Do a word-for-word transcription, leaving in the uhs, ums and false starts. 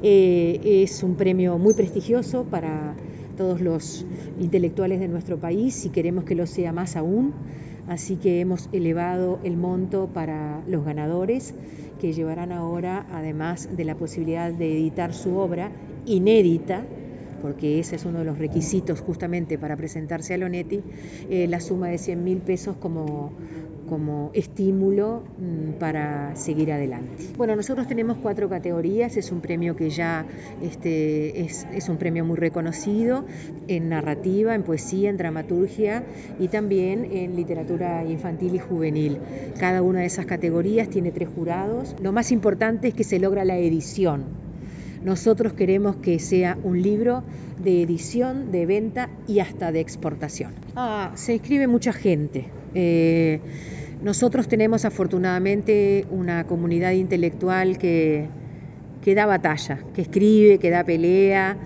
Eh, es un premio muy prestigioso para todos los intelectuales de nuestro país y queremos que lo sea más aún, así que hemos elevado el monto para los ganadores, que llevarán ahora, además de la posibilidad de editar su obra inédita, porque ese es uno de los requisitos justamente para presentarse al Onetti, eh, la suma de cien mil pesos como, como estímulo mmm, para seguir adelante. Bueno, nosotros tenemos cuatro categorías, es un premio que ya este, es, es un premio muy reconocido en narrativa, en poesía, en dramaturgia y también en literatura infantil y juvenil. Cada una de esas categorías tiene tres jurados. Lo más importante es que se logra la edición. Nosotros queremos que sea un libro de edición, de venta y hasta de exportación. Ah, se inscribe mucha gente. Eh, nosotros tenemos afortunadamente una comunidad intelectual que, que da batalla, que escribe, que da pelea.